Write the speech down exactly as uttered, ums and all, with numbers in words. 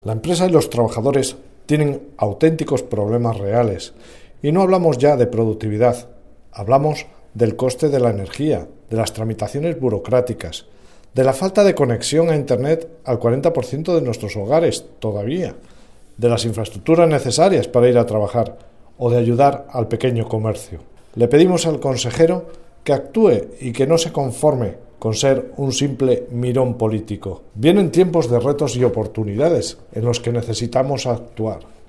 La empresa y los trabajadores tienen auténticos problemas reales, y no hablamos ya de productividad, hablamos del coste de la energía, de las tramitaciones burocráticas, de la falta de conexión a Internet al cuarenta por ciento de nuestros hogares todavía, de las infraestructuras necesarias para ir a trabajar o de ayudar al pequeño comercio. Le pedimos al consejero que actúe y que no se conforme con ser un simple mirón político. Vienen tiempos de retos y oportunidades en los que necesitamos actuar.